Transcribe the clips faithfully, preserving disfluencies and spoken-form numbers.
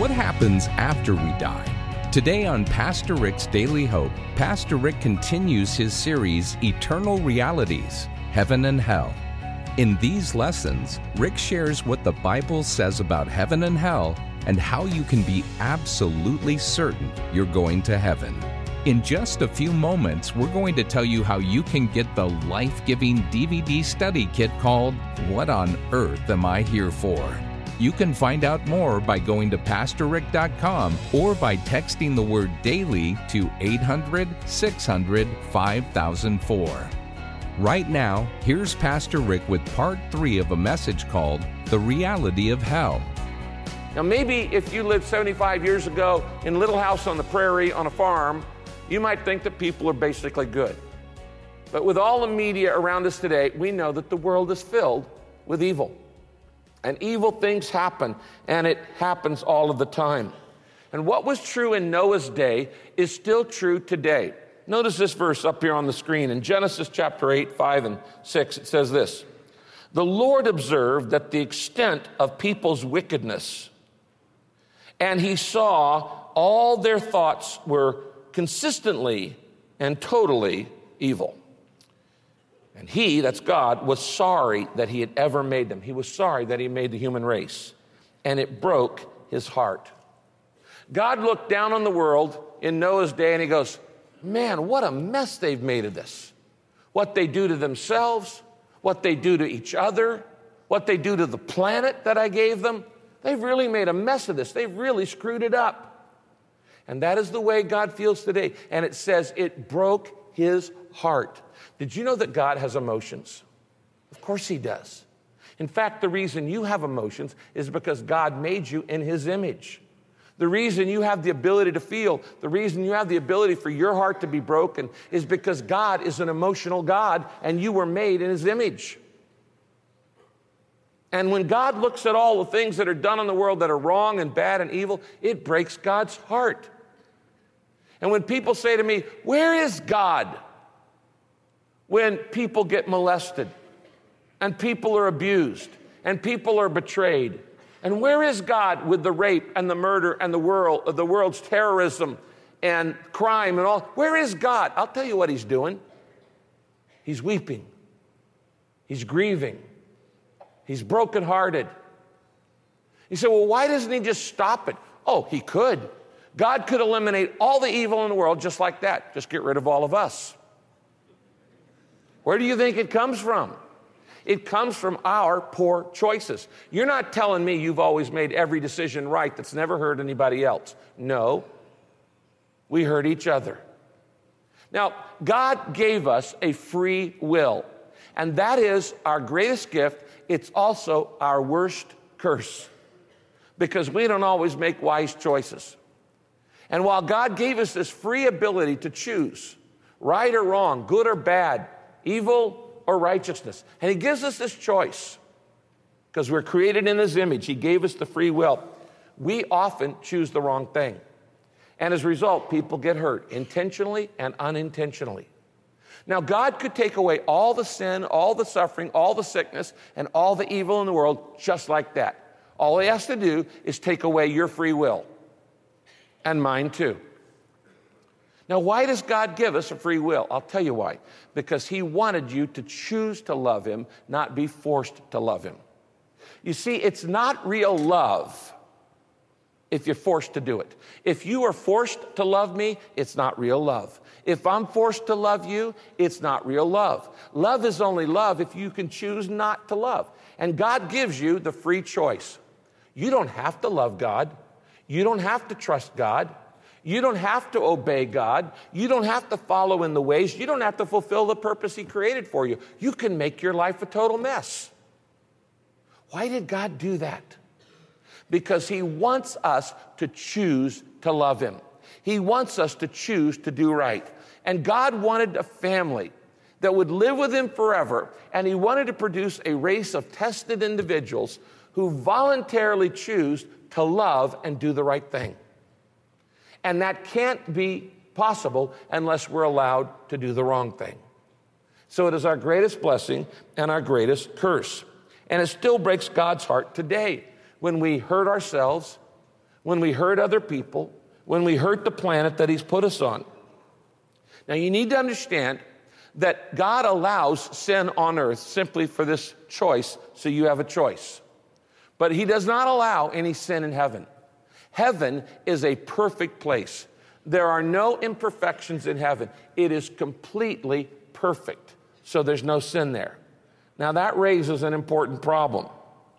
What happens after we die? Today on Pastor Rick's Daily Hope, Pastor Rick continues his series, Eternal Realities, Heaven and Hell. In these lessons, Rick shares what the Bible says about heaven and hell and how you can be absolutely certain you're going to heaven. In just a few moments, we're going to tell you how you can get the life-giving D V D study kit called What on Earth Am I Here For? You can find out more by going to pastor rick dot com or by texting the word DAILY to eight hundred, six hundred, five thousand four. Right now, here's Pastor Rick with part three of a message called The Reality of Hell. Now maybe if you lived seventy-five years ago in a little house on the prairie on a farm, you might think that people are basically good. But with all the media around us today, we know that the world is filled with evil. And evil things happen, and it happens all of the time. And what was true in Noah's day is still true today. Notice this verse up here on the screen. In Genesis chapter eight, five, and six, it says this: "The Lord observed that the extent of people's wickedness, and he saw all their thoughts were consistently and totally evil. And he," that's God, "was sorry that he had ever made them." He was sorry that he made the human race. And it broke his heart. God looked down on the world in Noah's day and he goes, man, what a mess they've made of this. What they do to themselves, what they do to each other, what they do to the planet that I gave them. They've really made a mess of this. They've really screwed it up. And that is the way God feels today. And it says it broke his heart. Did you know that God has emotions? Of course he does. In fact, the reason you have emotions is because God made you in his image. The reason you have the ability to feel, the reason you have the ability for your heart to be broken is because God is an emotional God and you were made in his image. And when God looks at all the things that are done in the world that are wrong and bad and evil, it breaks God's heart. And when people say to me, where is God? When people get molested and people are abused and people are betrayed. And where is God with the rape and the murder and the world, the world's terrorism and crime and all? Where is God? I'll tell you what he's doing. He's weeping. He's grieving. He's brokenhearted. You say, well, why doesn't he just stop it? Oh, he could. God could eliminate all the evil in the world just like that. Just get rid of all of us. Where do you think it comes from? It comes from our poor choices. You're not telling me you've always made every decision right that's never hurt anybody else. No, we hurt each other. Now, God gave us a free will, and that is our greatest gift. It's also our worst curse, because we don't always make wise choices. And while God gave us this free ability to choose right or wrong, good or bad, evil or righteousness, and he gives us this choice because we're created in his image. He gave us the free will. We often choose the wrong thing. And as a result, people get hurt intentionally and unintentionally. Now, God could take away all the sin, all the suffering, all the sickness, and all the evil in the world just like that. All he has to do is take away your free will. And mine too. Now, why does God give us a free will? I'll tell you why. Because he wanted you to choose to love him, not be forced to love him. You see, it's not real love if you're forced to do it. If you are forced to love me, it's not real love. If I'm forced to love you, it's not real love. Love is only love if you can choose not to love. And God gives you the free choice. You don't have to love God. You don't have to trust God. You don't have to obey God. You don't have to follow in the ways. You don't have to fulfill the purpose he created for you. You can make your life a total mess. Why did God do that? Because he wants us to choose to love him. He wants us to choose to do right. And God wanted a family that would live with him forever, and he wanted to produce a race of tested individuals who voluntarily choose to love and do the right thing. And that can't be possible unless we're allowed to do the wrong thing. So it is our greatest blessing and our greatest curse. And it still breaks God's heart today when we hurt ourselves, when we hurt other people, when we hurt the planet that he's put us on. Now, you need to understand that God allows sin on earth simply for this choice, so you have a choice. But he does not allow any sin in heaven. Heaven is a perfect place. There are no imperfections in heaven. It is completely perfect, so there's no sin there. Now, that raises an important problem.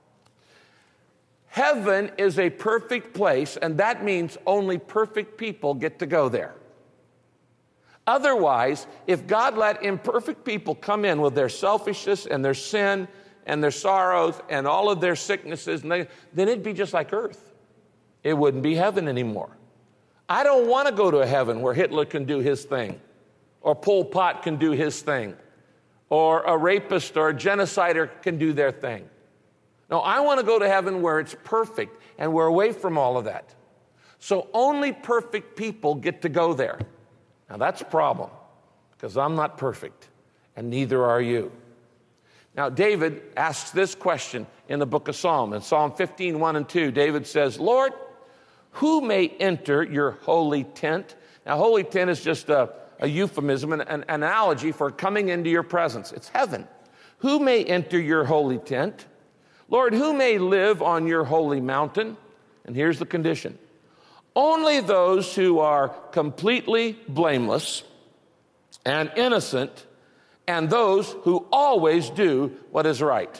Heaven is a perfect place, and that means only perfect people get to go there. Otherwise, if God let imperfect people come in with their selfishness and their sin and their sorrows and all of their sicknesses, and they, then it'd be just like earth. It wouldn't be heaven anymore. I don't want to go to a heaven where Hitler can do his thing, or Pol Pot can do his thing, or a rapist or a genocider can do their thing. No, I want to go to heaven where it's perfect, and we're away from all of that. So only perfect people get to go there. Now, that's a problem, because I'm not perfect, and neither are you. Now, David asks this question in the book of Psalm. In Psalm fifteen, one and two, David says, Lord, who may enter your holy tent? Now, holy tent is just a, a euphemism, an, an analogy for coming into your presence. It's heaven. Who may enter your holy tent? Lord, who may live on your holy mountain? And here's the condition. Only those who are completely blameless and innocent, and those who always do what is right.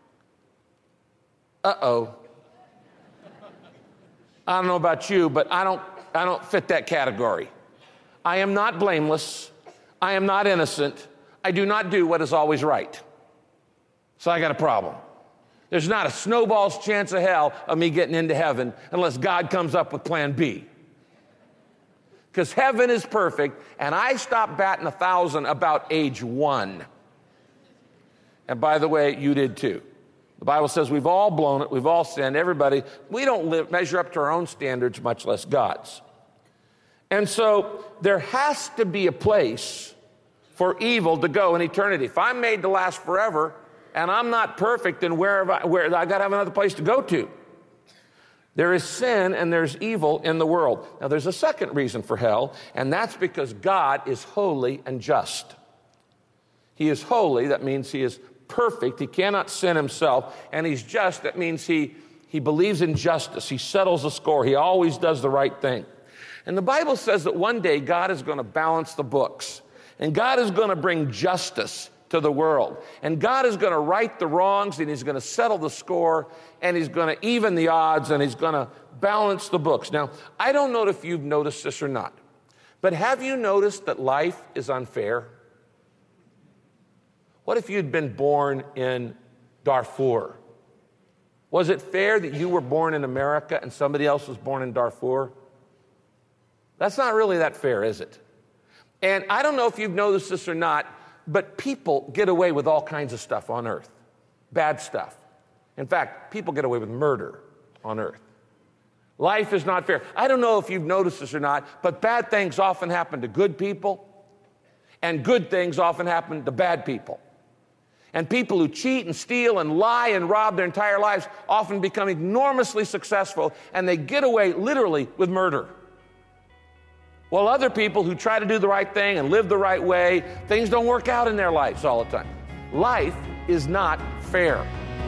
Uh-oh. I don't know about you, but I don't, I don't fit that category. I am not blameless. I am not innocent. I do not do what is always right. So I got a problem. There's not a snowball's chance of hell of me getting into heaven unless God comes up with plan B. Because heaven is perfect, and I stopped batting a thousand about age one. And by the way, you did too. The Bible says we've all blown it, we've all sinned, everybody. We don't live, measure up to our own standards, much less God's. And so there has to be a place for evil to go in eternity. If I'm made to last forever, and I'm not perfect, then where have I, where, I got to have another place to go to. There is sin and there's evil in the world. Now, there's a second reason for hell, and that's because God is holy and just. He is holy. That means he is perfect. He cannot sin himself. And he's just. That means he, he believes in justice. He settles the score. He always does the right thing. And the Bible says that one day God is going to balance the books, and God is going to bring justice to the world. And God is going to right the wrongs, and he's going to settle the score, and he's going to even the odds, and he's going to balance the books. Now, I don't know if you've noticed this or not, but have you noticed that life is unfair? What if you'd been born in Darfur? Was it fair that you were born in America and somebody else was born in Darfur? That's not really that fair, is it? And I don't know if you've noticed this or not, but people get away with all kinds of stuff on earth, bad stuff. In fact, people get away with murder on earth. Life is not fair. I don't know if you've noticed this or not, but bad things often happen to good people, and good things often happen to bad people. And people who cheat and steal and lie and rob their entire lives often become enormously successful, and they get away literally with murder. While other people who try to do the right thing and live the right way, things don't work out in their lives all the time. Life is not fair.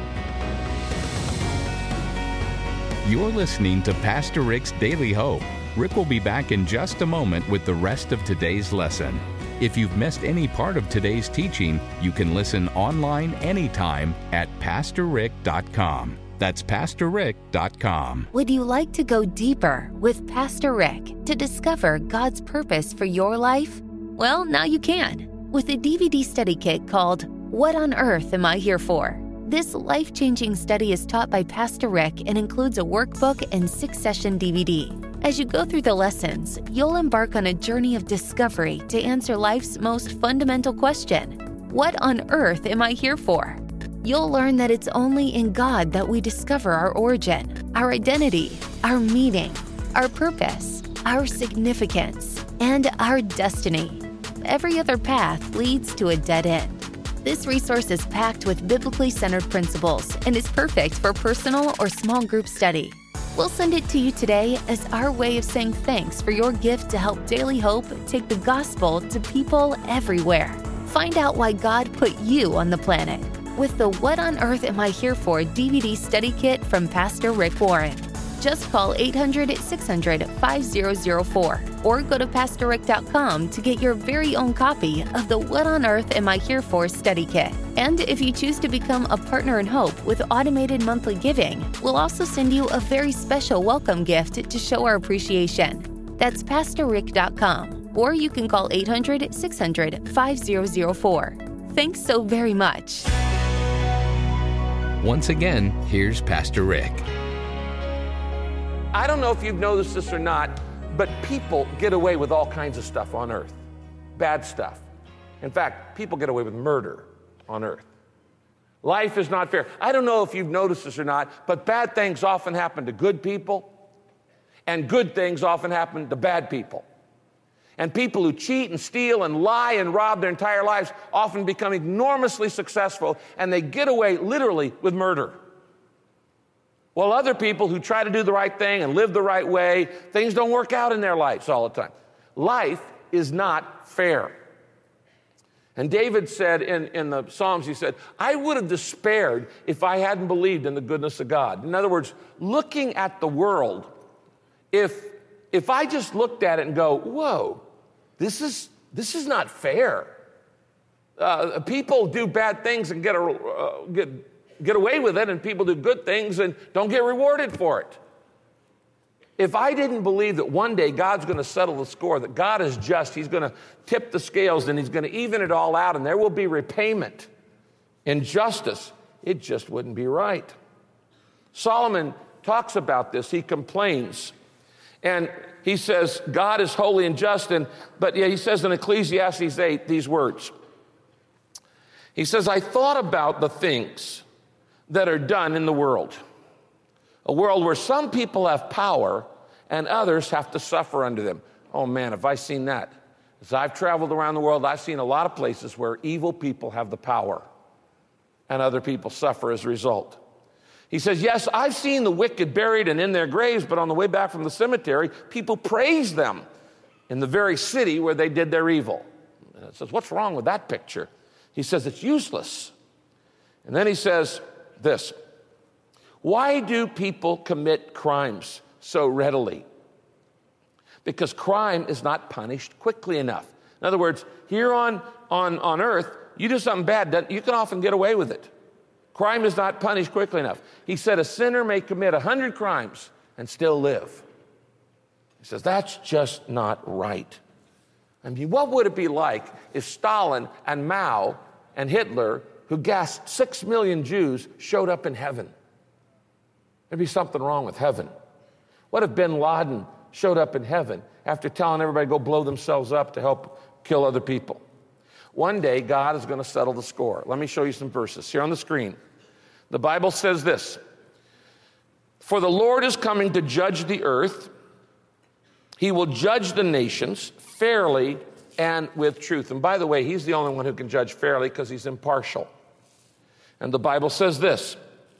You're listening to Pastor Rick's Daily Hope. Rick will be back in just a moment with the rest of today's lesson. If you've missed any part of today's teaching, you can listen online anytime at pastor rick dot com. That's pastor rick dot com. Would you like to go deeper with Pastor Rick to discover God's purpose for your life? Well, now you can with a D V D study kit called What on Earth Am I Here For? This life-changing study is taught by Pastor Rick and includes a workbook and six-session D V D. As you go through the lessons, you'll embark on a journey of discovery to answer life's most fundamental question: what on earth am I here for? You'll learn that it's only in God that we discover our origin, our identity, our meaning, our purpose, our significance, and our destiny. Every other path leads to a dead end. This resource is packed with biblically centered principles and is perfect for personal or small group study. We'll send it to you today as our way of saying thanks for your gift to help Daily Hope take the gospel to people everywhere. Find out why God put you on the planet with the What on Earth Am I Here For D V D study kit from Pastor Rick Warren. Just call eight hundred, six hundred, five thousand four or go to pastor rick dot com to get your very own copy of the What on Earth Am I Here For study kit. And if you choose to become a partner in hope with automated monthly giving, we'll also send you a very special welcome gift to show our appreciation. That's pastor rick dot com, or you can call eight hundred, six hundred, five thousand four. Thanks so very much. Once again, here's Pastor Rick. I don't know if you've noticed this or not, but people get away with all kinds of stuff on earth. Bad stuff. In fact, people get away with murder on earth. Life is not fair. I don't know if you've noticed this or not, but bad things often happen to good people, and good things often happen to bad people. And people who cheat and steal and lie and rob their entire lives often become enormously successful, and they get away literally with murder. While other people who try to do the right thing and live the right way, things don't work out in their lives all the time. Life is not fair. And David said in, in the Psalms, he said, I would have despaired if I hadn't believed in the goodness of God. In other words, looking at the world, if, if I just looked at it and go, whoa, this is, this is not fair. Uh, people do bad things and get, a, uh, get get away with it, and people do good things and don't get rewarded for it. If I didn't believe that one day God's going to settle the score, that God is just, he's going to tip the scales and he's going to even it all out and there will be repayment and justice, it just wouldn't be right. Solomon talks about this. He complains. And he says, God is holy and just. And, but yeah, he says in Ecclesiastes eight these words. He says, I thought about the things that are done in the world. A world where some people have power and others have to suffer under them. Oh man, have I seen that. As I've traveled around the world, I've seen a lot of places where evil people have the power and other people suffer as a result. He says, yes, I've seen the wicked buried and in their graves, but on the way back from the cemetery, people praise them in the very city where they did their evil. And it says, what's wrong with that picture? He says, it's useless. And then he says this, why do people commit crimes so readily? Because crime is not punished quickly enough. In other words, here on, on, on earth, you do something bad, you can often get away with it. Crime is not punished quickly enough. He said a sinner may commit a hundred crimes and still live. He says, that's just not right. I mean, what would it be like if Stalin and Mao and Hitler, who gassed six million Jews, showed up in heaven? There'd be something wrong with heaven. What if bin Laden showed up in heaven after telling everybody to go blow themselves up to help kill other people? One day, God is going to settle the score. Let me show you some verses here on the screen. The Bible says this, for the Lord is coming to judge the earth. He will judge the nations fairly and with truth. And by the way, he's the only one who can judge fairly because he's impartial. And the Bible says this,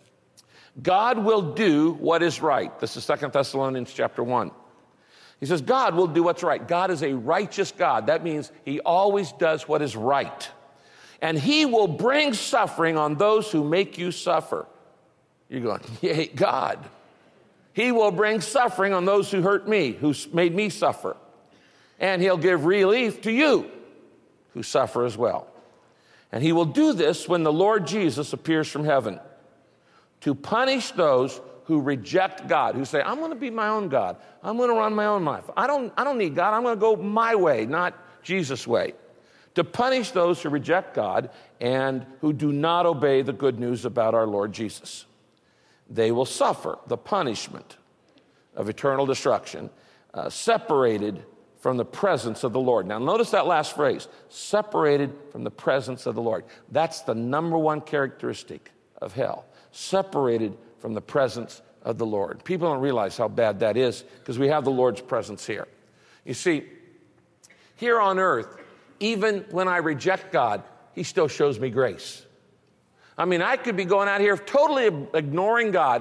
God will do what is right. This is Second Thessalonians chapter one. He says, God will do what's right. God is a righteous God. That means he always does what is right. And he will bring suffering on those who make you suffer. You're going, yay, God. He will bring suffering on those who hurt me, who made me suffer. And he'll give relief to you who suffer as well. And he will do this when the Lord Jesus appears from heaven to punish those who reject God, who say, I'm going to be my own God. I'm going to run my own life. I don't, I don't need God. I'm going to go my way, not Jesus' way. To punish those who reject God and who do not obey the good news about our Lord Jesus. They will suffer the punishment of eternal destruction, uh, separated from the presence of the Lord. Now, notice that last phrase, separated from the presence of the Lord. That's the number one characteristic of hell, separated from the presence of the Lord. People don't realize how bad that is because we have the Lord's presence here. You see, here on earth, even when I reject God, he still shows me grace. I mean, I could be going out here totally ignoring God,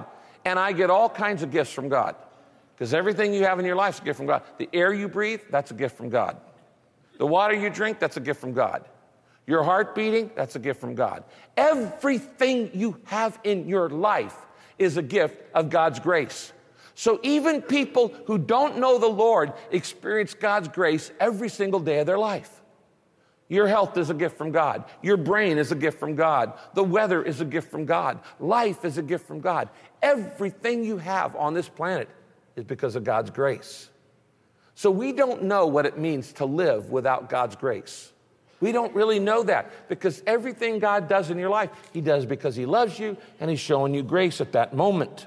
And I get all kinds of gifts from God, because everything you have in your life is a gift from God. The air you breathe, that's a gift from God. The water you drink, that's a gift from God. Your heart beating, that's a gift from God. Everything you have in your life is a gift of God's grace. So even people who don't know the Lord experience God's grace every single day of their life. Your health is a gift from God. Your brain is a gift from God. The weather is a gift from God. Life is a gift from God. Everything you have on this planet is because of God's grace. So we don't know what it means to live without God's grace. We don't really know that, because everything God does in your life, he does because he loves you and he's showing you grace at that moment.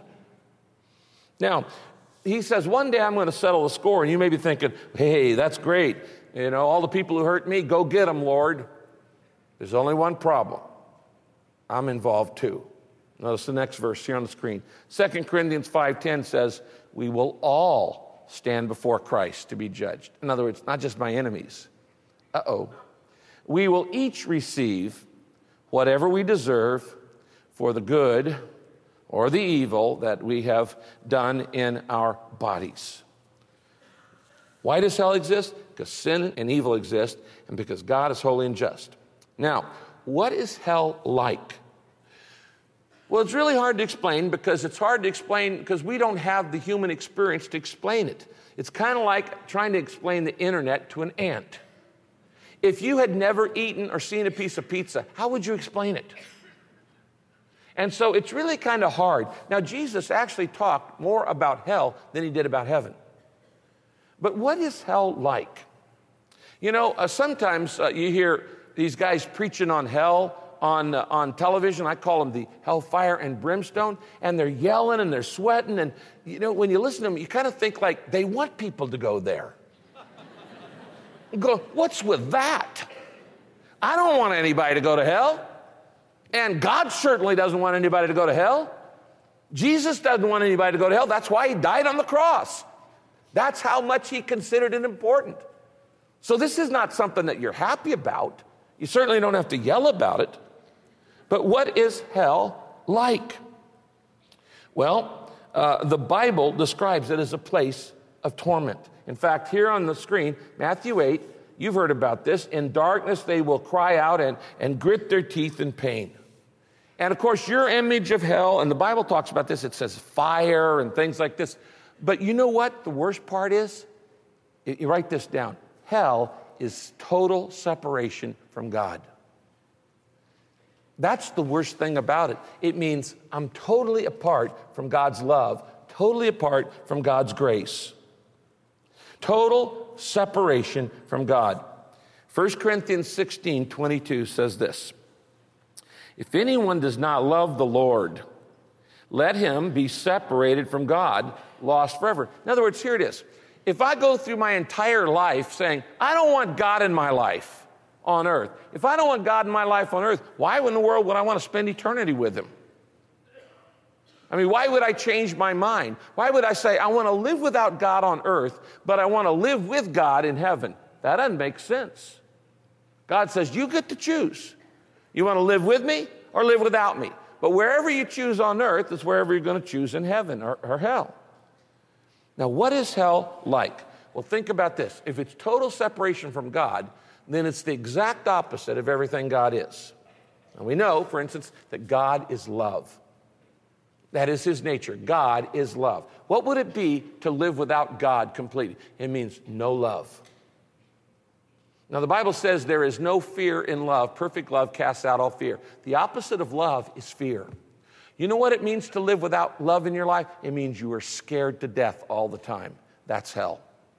Now, he says, one day I'm going to settle the score, and you may be thinking, hey, that's great. You know, all the people who hurt me, go get them, Lord. There's only one problem. I'm involved too. Notice the next verse here on the screen. Second Corinthians five ten says, we will all stand before Christ to be judged. In other words, not just my enemies. Uh-oh. We will each receive whatever we deserve for the good or the evil that we have done in our bodies. Why does hell exist? Because sin and evil exist, and because God is holy and just. Now, what is hell like? Well, it's really hard to explain, because it's hard to explain because we don't have the human experience to explain it. It's kind of like trying to explain the internet to an ant. If you had never eaten or seen a piece of pizza, how would you explain it? And so it's really kind of hard. Now, Jesus actually talked more about hell than he did about heaven. But what is hell like? You know, uh, sometimes uh, you hear these guys preaching on hell on, uh, on television. I call them the hellfire and brimstone. And they're yelling and they're sweating. And, you know, when you listen to them, you kind of think like they want people to go there. You go, what's with that? I don't want anybody to go to hell. And God certainly doesn't want anybody to go to hell. Jesus doesn't want anybody to go to hell. That's why he died on the cross. That's how much he considered it important. So this is not something that you're happy about. You certainly don't have to yell about it. But what is hell like? Well, uh, the Bible describes it as a place of torment. In fact, here on the screen, Matthew eight, you've heard about this. In darkness they will cry out and, and grit their teeth in pain. And of course, your image of hell, and the Bible talks about this, it says fire and things like this. But you know what the worst part is? You write this down. Hell is total separation from God. That's the worst thing about it. It means I'm totally apart from God's love, totally apart from God's grace. Total separation from God. First Corinthians sixteen twenty-two says this. If anyone does not love the Lord, let him be separated from God, lost forever. In other words, here it is. If I go through my entire life saying, I don't want God in my life on earth. If I don't want God in my life on earth, why in the world would I want to spend eternity with him? I mean, why would I change my mind? Why would I say, I want to live without God on earth, but I want to live with God in heaven? That doesn't make sense. God says, you get to choose. You want to live with me or live without me? But wherever you choose on earth is wherever you're going to choose in heaven or, or hell. Now, what is hell like? Well, think about this. If it's total separation from God, then it's the exact opposite of everything God is. And we know, for instance, that God is love. That is his nature. God is love. What would it be to live without God completely? It means no love. Now, the Bible says there is no fear in love. Perfect love casts out all fear. The opposite of love is fear. You know what it means to live without love in your life? It means you are scared to death all the time. That's hell.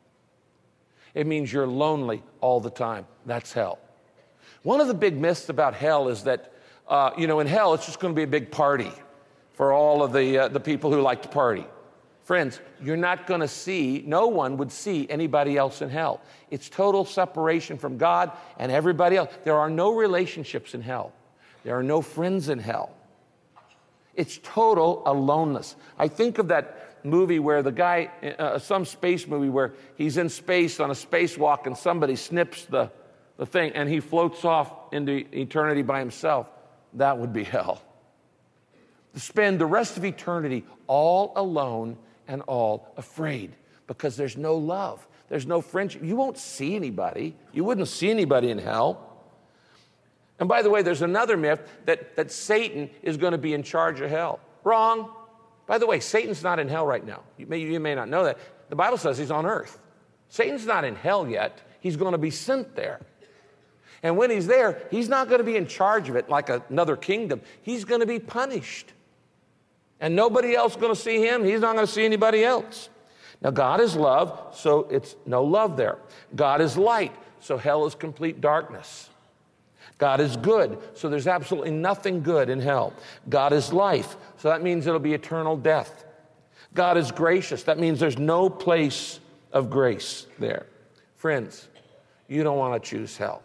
It means you're lonely all the time. That's hell. One of the big myths about hell is that, uh, you know, in hell, it's just going to be a big party for all of the, uh, the people who like to party. Friends, you're not going to see, no one would see anybody else in hell. It's total separation from God and everybody else. There are no relationships in hell. There are no friends in hell. It's total aloneness. I think of that movie where the guy, uh, some space movie where he's in space on a spacewalk and somebody snips the, the thing and he floats off into eternity by himself. That would be hell. to spend the rest of eternity all alone and all afraid because there's no love. There's no friendship. You won't see anybody. You wouldn't see anybody in hell. And by the way, there's another myth that, that Satan is going to be in charge of hell. Wrong. By the way, Satan's not in hell right now. You may, you may not know that. The Bible says he's on earth. Satan's not in hell yet. He's going to be sent there. And when he's there, he's not going to be in charge of it like another kingdom. He's going to be punished. And nobody else is going to see him. He's not going to see anybody else. Now, God is love, so it's no love there. God is light, so hell is complete darkness. God is good, so there's absolutely nothing good in hell. God is life, so that means it'll be eternal death. God is gracious. That means there's no place of grace there. Friends, you don't want to choose hell.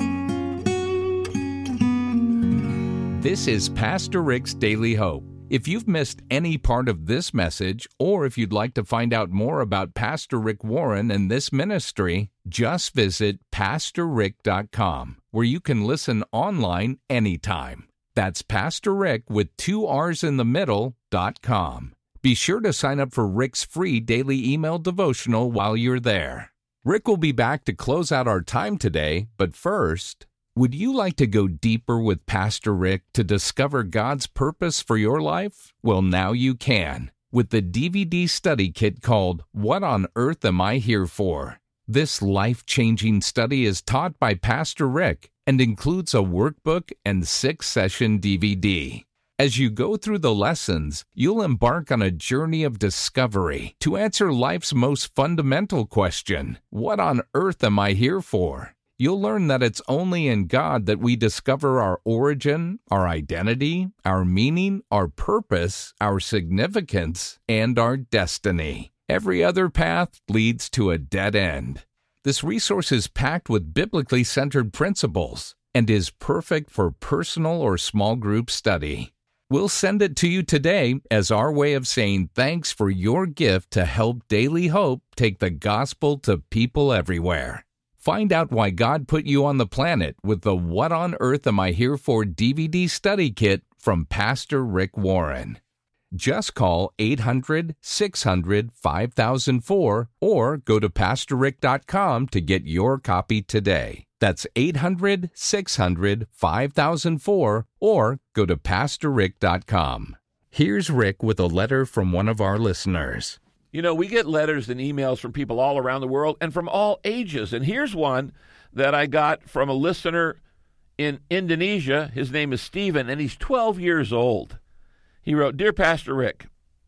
This is Pastor Rick's Daily Hope. If you've missed any part of this message, or if you'd like to find out more about Pastor Rick Warren and this ministry, just visit pastor rick dot com, where you can listen online anytime. That's Pastor Rick with two R's in the middle, dot com. Be sure to sign up for Rick's free daily email devotional while you're there. Rick will be back to close out our time today, but first, would you like to go deeper with Pastor Rick to discover God's purpose for your life? Well, now you can, with the D V D study kit called What on Earth Am I Here For? This life-changing study is taught by Pastor Rick and includes a workbook and six-session D V D. As you go through the lessons, you'll embark on a journey of discovery to answer life's most fundamental question, what on earth am I here for? You'll learn that it's only in God that we discover our origin, our identity, our meaning, our purpose, our significance, and our destiny. Every other path leads to a dead end. This resource is packed with biblically centered principles and is perfect for personal or small group study. We'll send it to you today as our way of saying thanks for your gift to help Daily Hope take the gospel to people everywhere. Find out why God put you on the planet with the What on Earth Am I Here For D V D study kit from Pastor Rick Warren. Just call eight hundred, six hundred, five thousand four or go to pastor rick dot com to get your copy today. That's eight hundred, six hundred, five thousand four or go to pastor rick dot com. Here's Rick with a letter from one of our listeners. You know, we get letters and emails from people all around the world and from all ages. And here's one that I got from a listener in Indonesia. His name is Stephen, and he's twelve years old. He wrote, Dear Pastor Rick,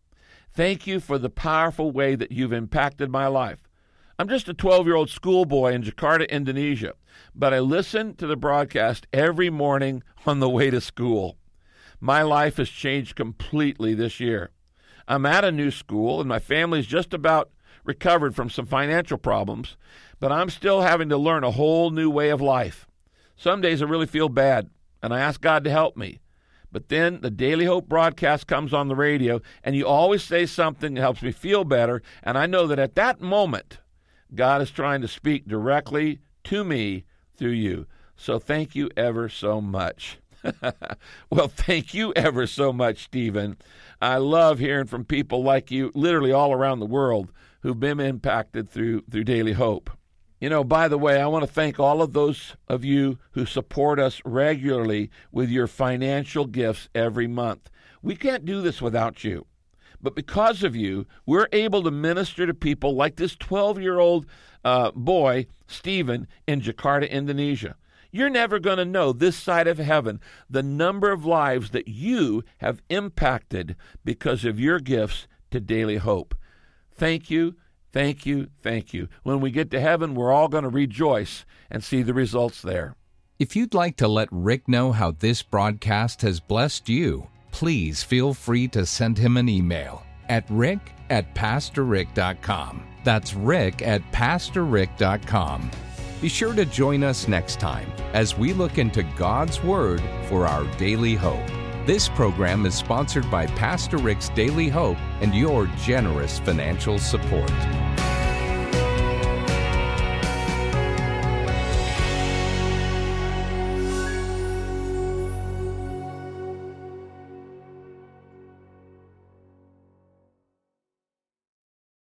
thank you for the powerful way that you've impacted my life. I'm just a twelve-year-old schoolboy in Jakarta, Indonesia, but I listen to the broadcast every morning on the way to school. My life has changed completely this year. I'm at a new school, and my family's just about recovered from some financial problems, but I'm still having to learn a whole new way of life. Some days I really feel bad, and I ask God to help me. But then the Daily Hope broadcast comes on the radio, and you always say something that helps me feel better, and I know that at that moment, God is trying to speak directly to me through you. So thank you ever so much. Well, thank you ever so much, Stephen. I love hearing from people like you, literally all around the world, who've been impacted through through Daily Hope. You know, by the way, I want to thank all of those of you who support us regularly with your financial gifts every month. We can't do this without you. But because of you, we're able to minister to people like this twelve-year-old uh, boy, Stephen, in Jakarta, Indonesia. You're never going to know this side of heaven the number of lives that you have impacted because of your gifts to Daily Hope. Thank you, thank you, thank you. When we get to heaven, we're all going to rejoice and see the results there. If you'd like to let Rick know how this broadcast has blessed you, please feel free to send him an email at rick at pastor rick dot com. That's rick at pastor rick dot com. Be sure to join us next time as we look into God's Word for our daily hope. This program is sponsored by Pastor Rick's Daily Hope and your generous financial support.